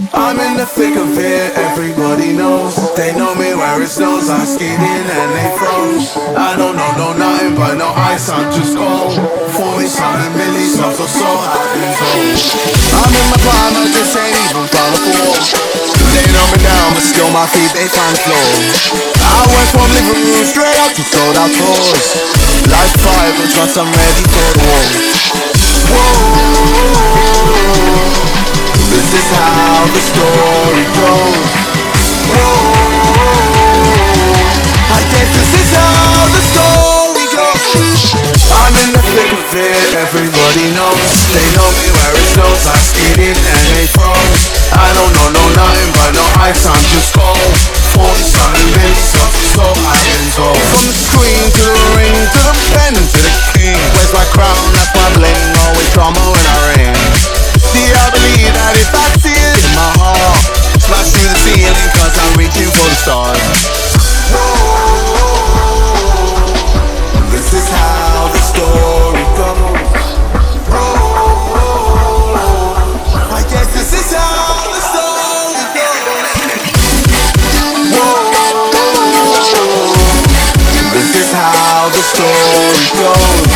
I'm in the thick of it, everybody knows. They know me where it snows, I skied in and they froze. I don't know nothing but no ice, I'm just cold. 40 something milli, so I've been told. I'm in my prime, I just ain't even found a fall. They know me down, but still my feet, they find floor. I went from living room straight up to sold out tours. Like fire, but trust I'm ready for the war. Whoa, this is how the story goes. Whoa, I guess this is how the story goes. I'm in the thick of it, everybody knows. They know me where it snows, I skid in and they froze. I don't know nothing but no ice, I'm just cold. 40 something really sucks, so I've been told. From the screen to the ring, to the pen and to the king. Where's my crown, that's my bling, always drama when I ring. See, I believe that if I see it in my heart, smash through the ceiling cause I'm reaching for the stars. This is how the story goes. I guess this is how the story goes. This is how the story goes.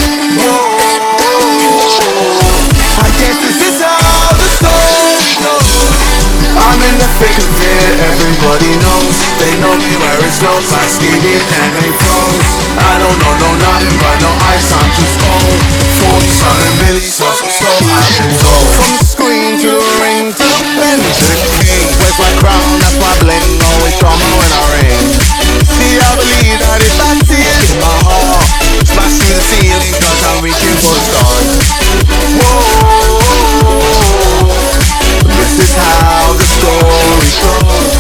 I guess this is how the story goes. I'm in the thick of it, everybody knows. They know me where it snows, I skied in and they froze. I don't know nothing but no ice, I'm just cold. 40 something milli, so I've been told. From the screen to the ring, to the pen, to the king. Where's my crown, that's my bling, always drama when I ring. See, I believe that if I see it in my heart, smash through the ceiling cause I'm reaching for the stars. Whoa, this is how the story goes.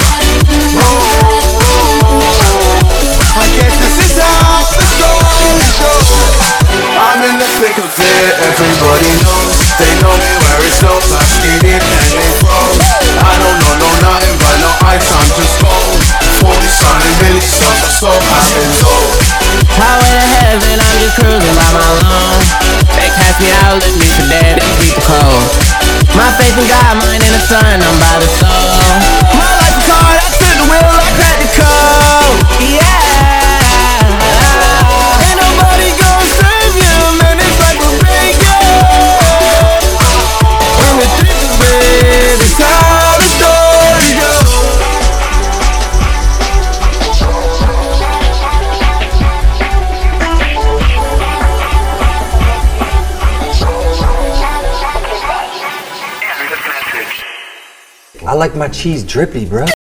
I guess this is how the story goes. I'm in the thick of it, everybody knows. They know me where it snows, I skid in and they froze. I don't know nothing but no ice, I'm just cold. 40 something really sucks, so I've been told. Highway to heaven, I'm just cruising by my lawn. They cast me out, left me for dead and keep the cold. My faith in God, mine in the sun, I'm by the soul. My life is hard, I took the wheel, I cracked the code. Yeah, ain't nobody gonna save you, man, it's like a breaking. When we're thick of it, it's how the story goes. I like my cheese drippy, bro.